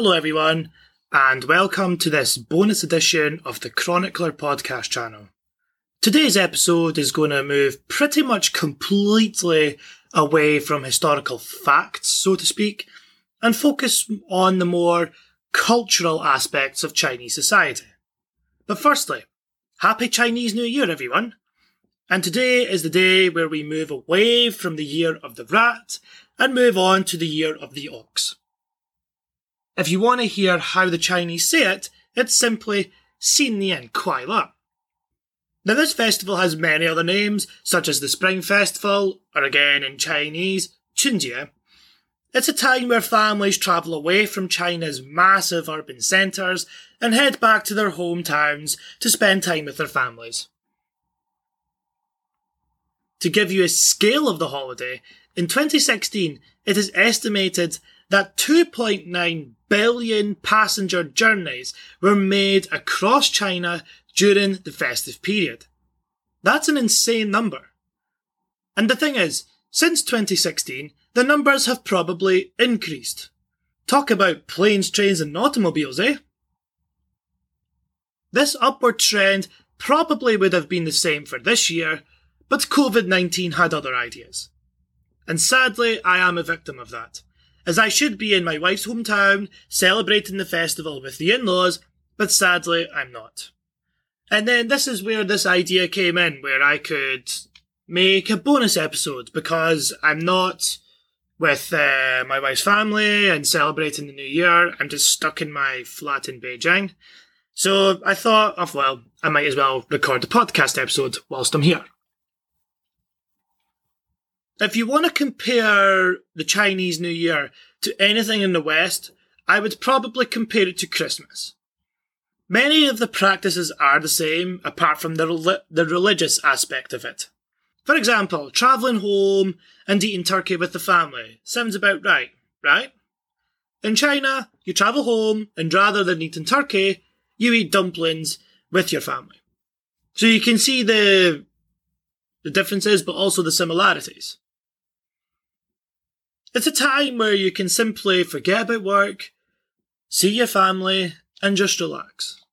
Hello everyone, and welcome to this bonus edition of the Chronicler podcast channel. Today's episode is going to move pretty much completely away from historical facts, so to speak, and focus on the more cultural aspects of Chinese society. But firstly, Happy Chinese New Year everyone! And today is the day where we move away from the year of the rat and move on to the year of the ox. If you want to hear how the Chinese say it, it's simply 新年快乐. Now this festival has many other names, such as the Spring Festival, or again in Chinese, 春节. It's a time where families travel away from China's massive urban centres and head back to their hometowns to spend time with their families. To give you a scale of the holiday, in 2016 it is estimated that 2.9 billion passenger journeys were made across China during the festive period. That's an insane number. And the thing is, since 2016, the numbers have probably increased. Talk about planes, trains and automobiles, eh? This upward trend probably would have been the same for this year, but COVID-19 had other ideas. And sadly, I am a victim of that, as I should be in my wife's hometown celebrating the festival with the in-laws, but sadly I'm not. And then this is where this idea came in, where I could make a bonus episode, because I'm not with my wife's family and celebrating the new year. I'm just stuck in my flat in Beijing. So I thought, I might as well record the podcast episode whilst I'm here. If you want to compare the Chinese New Year to anything in the West, I would probably compare it to Christmas. Many of the practices are the same, apart from the religious aspect of it. For example, travelling home and eating turkey with the family sounds about right, right? In China, you travel home and rather than eating turkey, you eat dumplings with your family. So you can see the differences, but also the similarities. It's a time where you can simply forget about work, see your family, and just relax.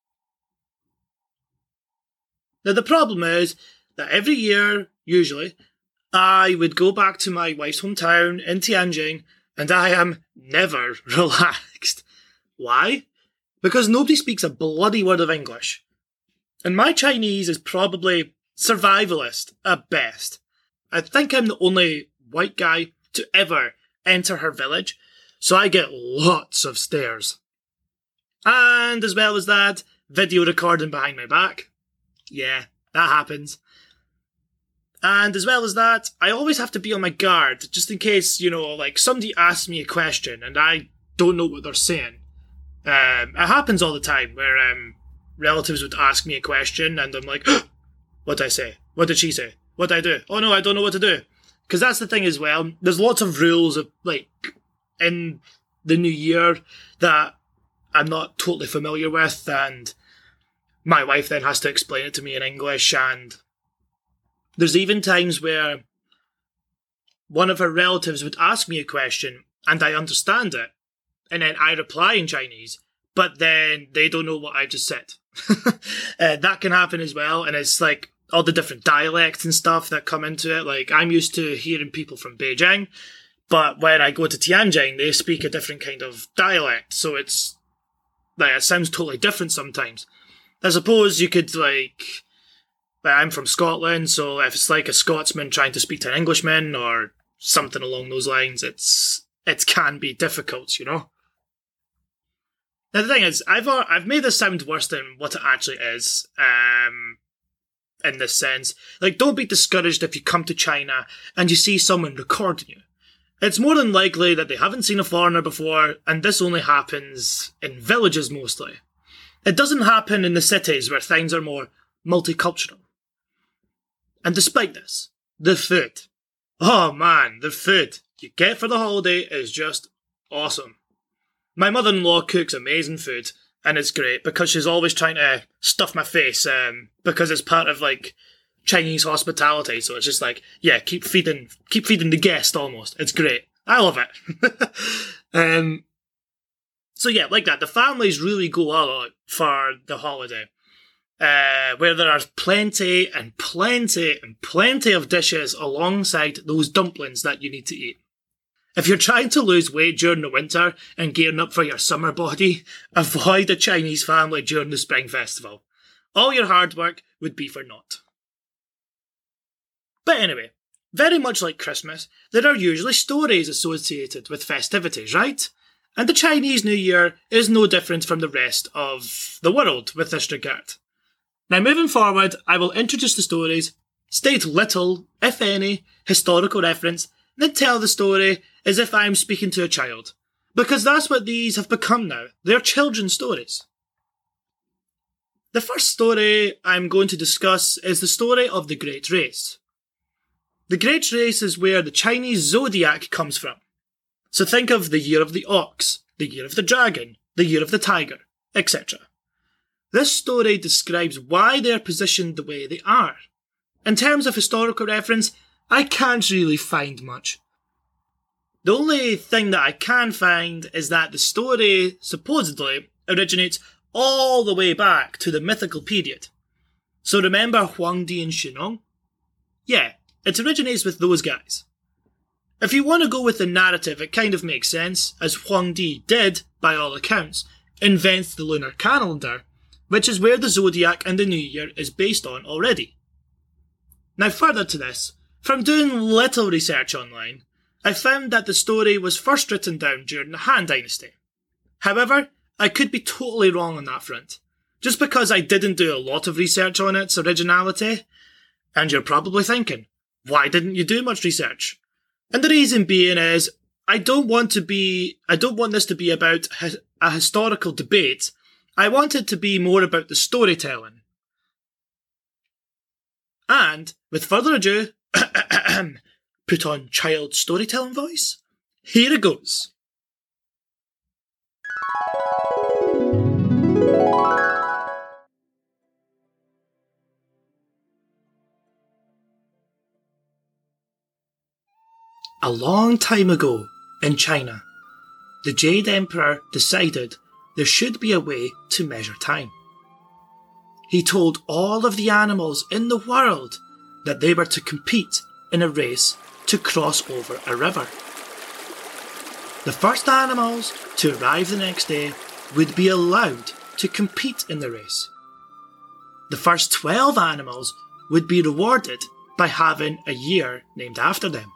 Now the problem is that every year, usually, I would go back to my wife's hometown in Tianjin, and I am never relaxed. Why? Because nobody speaks a bloody word of English. And my Chinese is probably survivalist at best. I think I'm the only white guy to ever enter her village, so I get lots of stares. And as well as that, video recording behind my back. Yeah, that happens. And as well as that, I always have to be on my guard, just in case, somebody asks me a question and I don't know what they're saying. It happens all the time, where relatives would ask me a question and I'm like, what did I say? What did she say? What did I do? Oh no, I don't know what to do. Because that's the thing as well, there's lots of rules in the new year that I'm not totally familiar with, and my wife then has to explain it to me in English, and there's even times where one of her relatives would ask me a question and I understand it, and then I reply in Chinese, but then they don't know what I just said. That can happen as well, and it's like all the different dialects and stuff that come into it. I'm used to hearing people from Beijing, but when I go to Tianjin, they speak a different kind of dialect, so it sounds totally different sometimes. I suppose you could, I'm from Scotland, so if it's like a Scotsman trying to speak to an Englishman or something along those lines, it can be difficult, Now the thing is, I've made this sound worse than what it actually is, in this sense. Don't be discouraged if you come to China and you see someone recording you. It's more than likely that they haven't seen a foreigner before, and this only happens in villages mostly. It doesn't happen in the cities where things are more multicultural. And despite this, the food. Oh man, the food you get for the holiday is just awesome. My mother-in-law cooks amazing food, and it's great because she's always trying to stuff my face, because it's part of Chinese hospitality. So it's just keep feeding the guest almost. It's great. I love it. So yeah, like that. The families really go all out for the holiday. Where there are plenty and plenty and plenty of dishes alongside those dumplings that you need to eat. If you're trying to lose weight during the winter and gearing up for your summer body, avoid a Chinese family during the Spring Festival. All your hard work would be for naught. But anyway, very much like Christmas, there are usually stories associated with festivities, right? And the Chinese New Year is no different from the rest of the world with this regard. Now moving forward, I will introduce the stories, state little, if any, historical reference, and then tell the story as if I am speaking to a child. Because that's what these have become now. They're children's stories. The first story I'm going to discuss is the story of the Great Race. The Great Race is where the Chinese zodiac comes from. So think of the year of the ox, the year of the dragon, the year of the tiger, etc. This story describes why they are positioned the way they are. In terms of historical reference, I can't really find much. The only thing that I can find is that the story supposedly originates all the way back to the mythical period. So remember Huangdi and Shennong? Yeah, it originates with those guys. If you want to go with the narrative, it kind of makes sense, as Huangdi did, by all accounts, invent the lunar calendar, which is where the zodiac and the New Year is based on already. Now further to this, from doing little research online, I found that the story was first written down during the Han Dynasty. However, I could be totally wrong on that front, just because I didn't do a lot of research on its originality. And you're probably thinking, why didn't you do much research? And the reason being is, I don't want this to be about a historical debate. I want it to be more about the storytelling. And, with further ado, put on child storytelling voice. Here it goes. A long time ago, in China, the Jade Emperor decided there should be a way to measure time. He told all of the animals in the world that they were to compete in a race to cross over a river. The first animals to arrive the next day would be allowed to compete in the race. The first 12 animals would be rewarded by having a year named after them.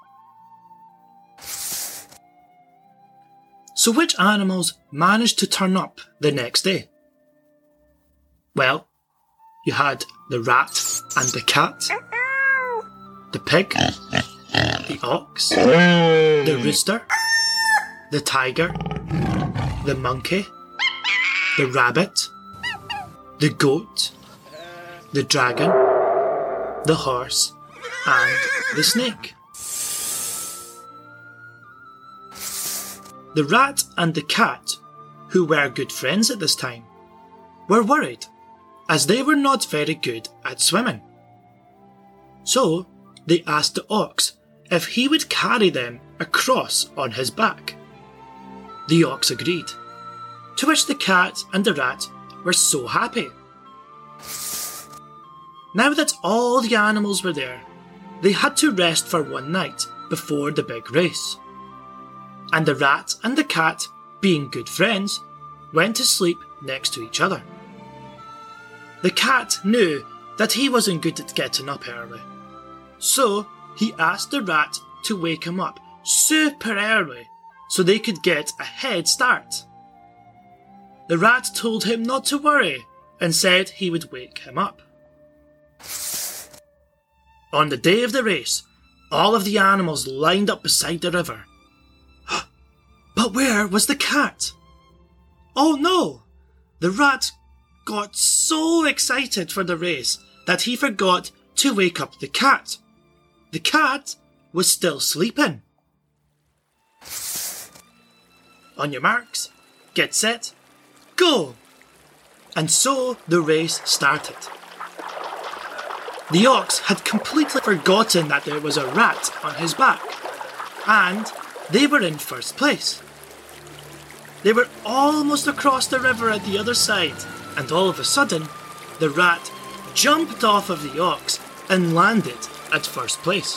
So which animals managed to turn up the next day? Well, you had the rat and the cat, the pig, the ox, the rooster, the tiger, the monkey, the rabbit, the goat, the dragon, the horse, and the snake. The rat and the cat, who were good friends at this time, were worried, as they were not very good at swimming. So, they asked the ox if he would carry them across on his back. The ox agreed, to which the cat and the rat were so happy. Now that all the animals were there, they had to rest for one night before the big race. And the rat and the cat, being good friends, went to sleep next to each other. The cat knew that he wasn't good at getting up early, so he asked the rat to wake him up super early so they could get a head start. The rat told him not to worry and said he would wake him up. On the day of the race, all of the animals lined up beside the river. But where was the cat? Oh no! The rat got so excited for the race that he forgot to wake up the cat. The cat was still sleeping. On your marks, get set, go! And so the race started. The ox had completely forgotten that there was a rat on his back, and they were in first place. They were almost across the river at the other side, and all of a sudden, the rat jumped off of the ox and landed at first place.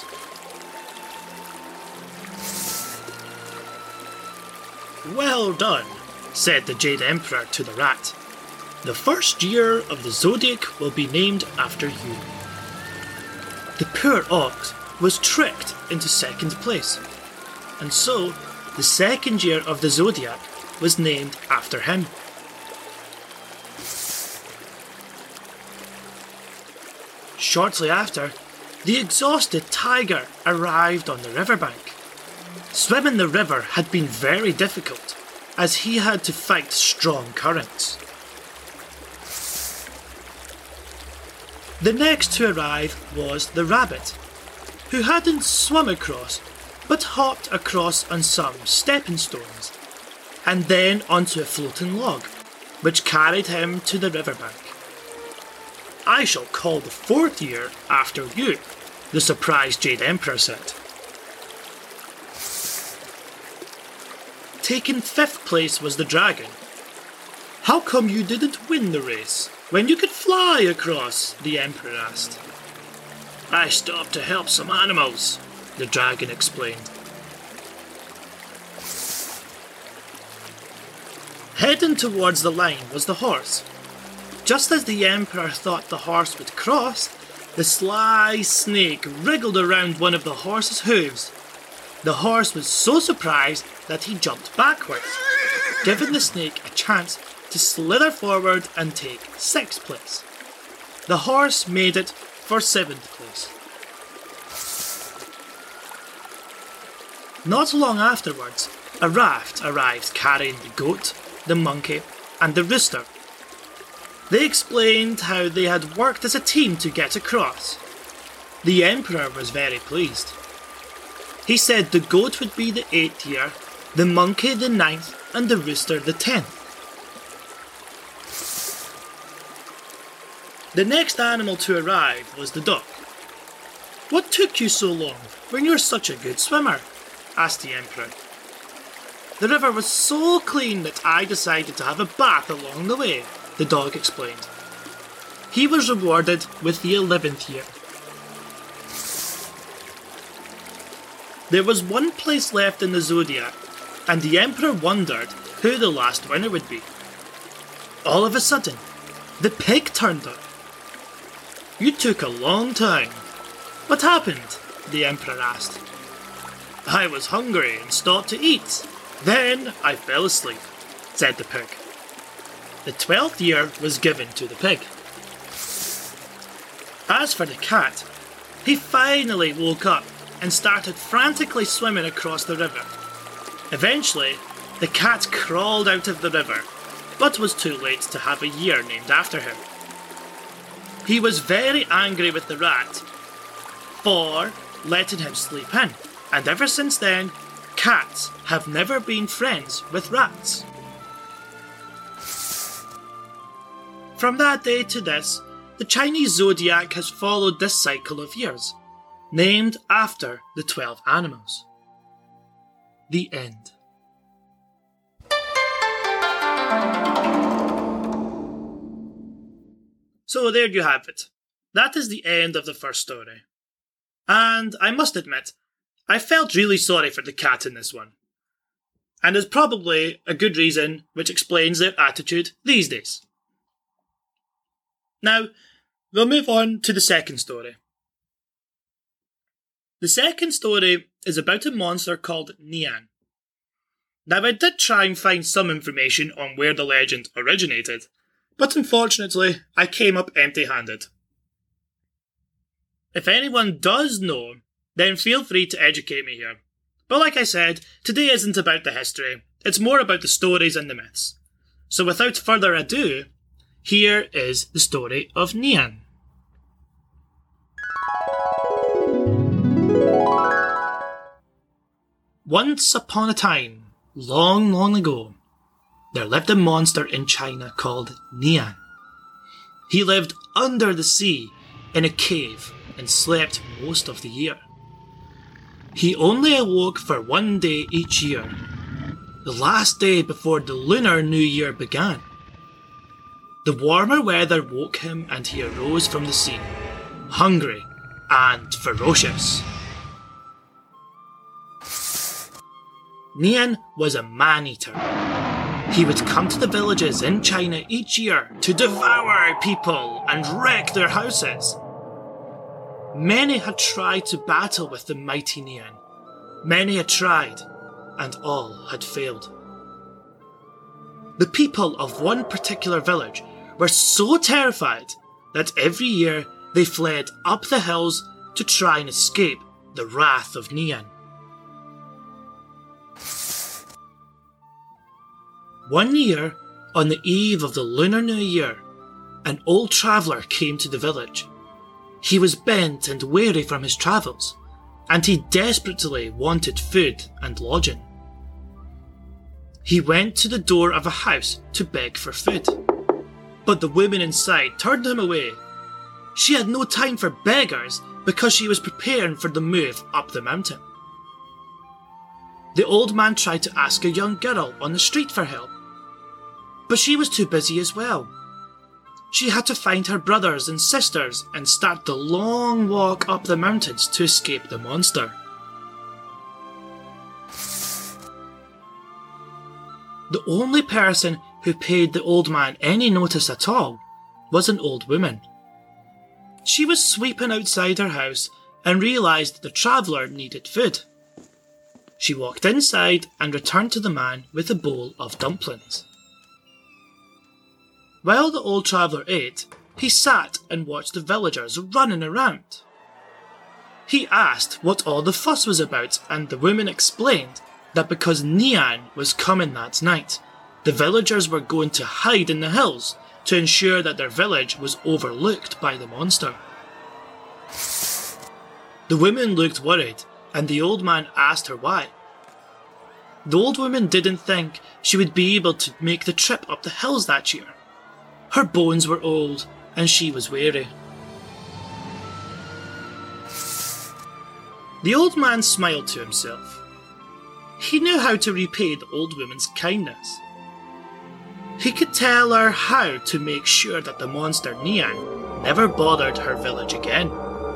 "Well done," said the Jade Emperor to the rat. "The first year of the zodiac will be named after you." The poor ox was tricked into second place, and so the second year of the zodiac was named after him. Shortly after, the exhausted tiger arrived on the riverbank. Swimming the river had been very difficult, as he had to fight strong currents. The next to arrive was the rabbit, who hadn't swum across, but hopped across on some stepping stones, and then onto a floating log, which carried him to the riverbank. "I shall call the fourth year after you," the surprised Jade Emperor said. Taking fifth place was the dragon. "How come you didn't win the race when you could fly across?" the Emperor asked. "I stopped to help some animals," the dragon explained. Heading towards the line was the horse. Just as the Emperor thought the horse would cross, the sly snake wriggled around one of the horse's hooves. The horse was so surprised that he jumped backwards, giving the snake a chance to slither forward and take sixth place. The horse made it for seventh place. Not long afterwards, a raft arrived carrying the goat, the monkey, and the rooster. They explained how they had worked as a team to get across. The Emperor was very pleased. He said the goat would be the 8th year, the monkey the 9th, and the rooster the 10th. The next animal to arrive was the duck. "What took you so long when you're such a good swimmer?" asked the Emperor. "The river was so clean that I decided to have a bath along the way," the dog explained. He was rewarded with the 11th year. There was one place left in the zodiac, and the Emperor wondered who the last winner would be. All of a sudden, the pig turned up. "You took a long time. What happened?" the Emperor asked. "I was hungry and stopped to eat. Then I fell asleep," said the pig. The 12th year was given to the pig. As for the cat, he finally woke up and started frantically swimming across the river. Eventually, the cat crawled out of the river, but was too late to have a year named after him. He was very angry with the rat for letting him sleep in, and ever since then, cats have never been friends with rats. From that day to this, the Chinese zodiac has followed this cycle of years, named after the 12 animals. The end. So there you have it. That is the end of the first story. And I must admit, I felt really sorry for the cat in this one. And there's probably a good reason which explains their attitude these days. Now, we'll move on to the second story. The second story is about a monster called Nian. Now, I did try and find some information on where the legend originated, but unfortunately, I came up empty-handed. If anyone does know, then feel free to educate me here. But like I said, today isn't about the history, it's more about the stories and the myths. So without further ado, here is the story of Nian. Once upon a time, long, long ago, there lived a monster in China called Nian. He lived under the sea in a cave and slept most of the year. He only awoke for one day each year. the last day before the Lunar New Year began. The warmer weather woke him and he arose from the scene, hungry and ferocious. Nian was a man-eater. He would come to the villages in China each year to devour people and wreck their houses. Many had tried to battle with the mighty Nian. Many had tried, and all had failed. The people of one particular village were so terrified that every year they fled up the hills to try and escape the wrath of Nian. One year, on the eve of the Lunar New Year, an old traveller came to the village. He was bent and weary from his travels, and he desperately wanted food and lodging. He went to the door of a house to beg for food, but the woman inside turned him away. She had no time for beggars because she was preparing for the move up the mountain. The old man tried to ask a young girl on the street for help, but she was too busy as well. She had to find her brothers and sisters and start the long walk up the mountains to escape the monster. The only person who paid the old man any notice at all was an old woman. She was sweeping outside her house and realised the traveller needed food. She walked inside and returned to the man with a bowl of dumplings. While the old traveller ate, he sat and watched the villagers running around. He asked what all the fuss was about, and the woman explained that because Nian was coming that night, the villagers were going to hide in the hills to ensure that their village was overlooked by the monster. The woman looked worried, and the old man asked her why. The old woman didn't think she would be able to make the trip up the hills that year. Her bones were old, and she was weary. The old man smiled to himself. He knew how to repay the old woman's kindness. He could tell her how to make sure that the monster Nian never bothered her village again.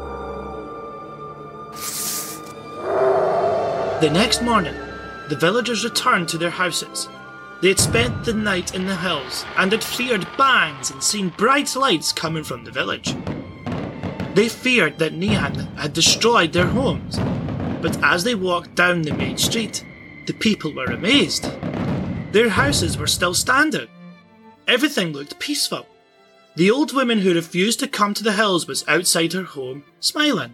The next morning, the villagers returned to their houses. They had spent the night in the hills and had feared bangs and seen bright lights coming from the village. They feared that Nian had destroyed their homes, but as they walked down the main street, the people were amazed. Their houses were still standing. Everything looked peaceful. The old woman who refused to come to the hills was outside her home, smiling.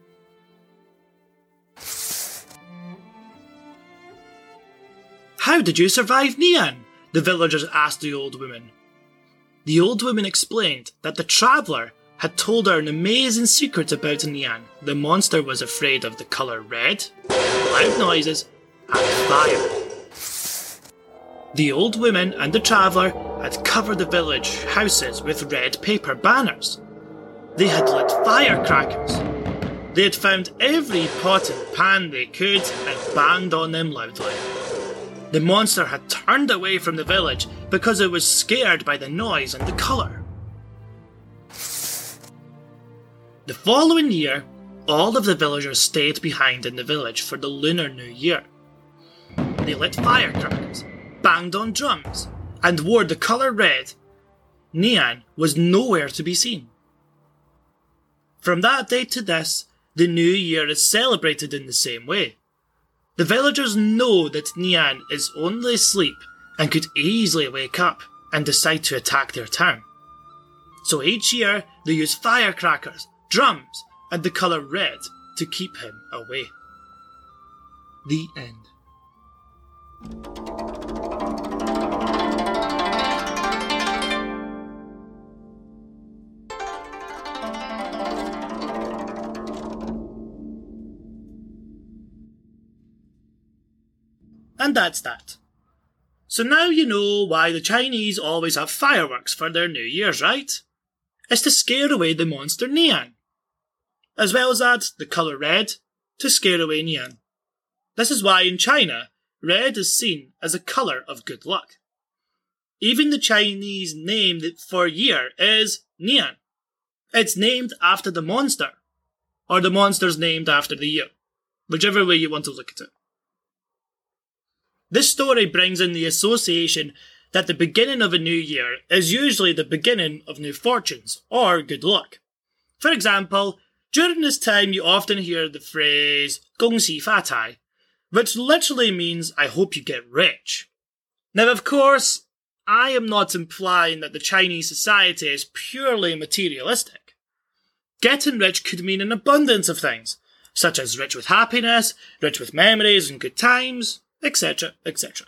"How did you survive Nian?" the villagers asked the old woman. The old woman explained that the traveller had told her an amazing secret about Nian. The monster was afraid of the colour red, loud noises, and fire. The old woman and the traveller had covered the village houses with red paper banners. They had lit firecrackers. They had found every pot and pan they could and banged on them loudly. The monster had turned away from the village because it was scared by the noise and the colour. The following year, all of the villagers stayed behind in the village for the Lunar New Year. They lit firecrackers, banged on drums, and wore the colour red. Nian was nowhere to be seen. From that day to this, the New Year is celebrated in the same way. The villagers know that Nian is only asleep and could easily wake up and decide to attack their town. So each year they use firecrackers, drums, and the colour red to keep him away. The end. And that's that. So now you know why the Chinese always have fireworks for their New Year's, right? It's to scare away the monster Nian. As well as that, the colour red, to scare away Nian. This is why in China, red is seen as a colour of good luck. Even the Chinese name for year is Nian. It's named after the monster, or the monster's named after the year, whichever way you want to look at it. This story brings in the association that the beginning of a new year is usually the beginning of new fortunes, or good luck. For example, during this time you often hear the phrase 恭喜发财, which literally means I hope you get rich. Now, of course, I am not implying that the Chinese society is purely materialistic. Getting rich could mean an abundance of things, such as rich with happiness, rich with memories and good times, etc., etc.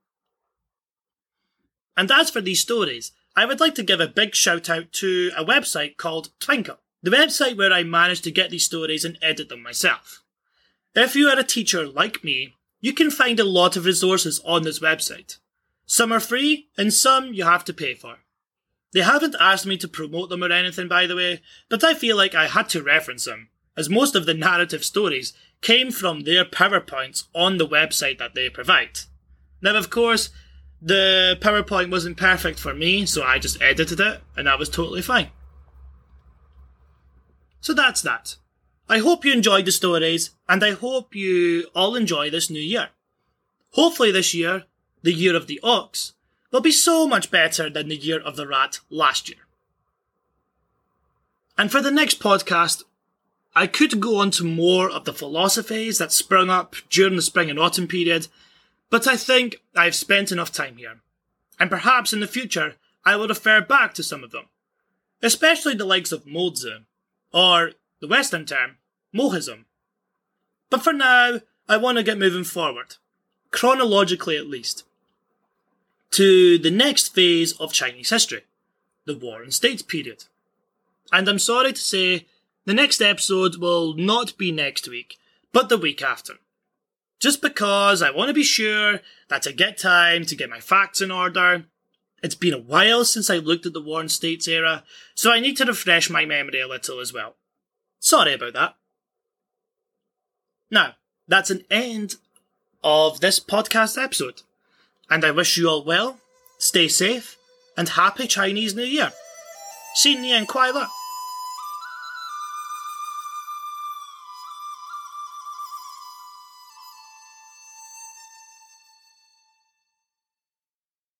And as for these stories, I would like to give a big shout out to a website called Twinkle, the website where I managed to get these stories and edit them myself. If you are a teacher like me, you can find a lot of resources on this website. Some are free, and some you have to pay for. They haven't asked me to promote them or anything, by the way, but I feel like I had to reference them, as most of the narrative stories came from their PowerPoints on the website that they provide. Now, of course, the PowerPoint wasn't perfect for me, so I just edited it, and that was totally fine. So that's that. I hope you enjoyed the stories, and I hope you all enjoy this new year. Hopefully this year, the year of the ox, will be so much better than the year of the rat last year. And for the next podcast, I could go on to more of the philosophies that sprung up during the spring and autumn period, but I think I've spent enough time here, and perhaps in the future I will refer back to some of them, especially the likes of Mozi, or the Western term, Mohism. But for now, I want to get moving forward, chronologically at least, to the next phase of Chinese history, the War and States period. And I'm sorry to say, the next episode will not be next week, but the week after. Just because I want to be sure that I get time to get my facts in order. It's been a while since I looked at the War and States era, so I need to refresh my memory a little as well. Sorry about that. Now, that's an end of this podcast episode. And I wish you all well, stay safe, and happy Chinese New Year. 新年快乐!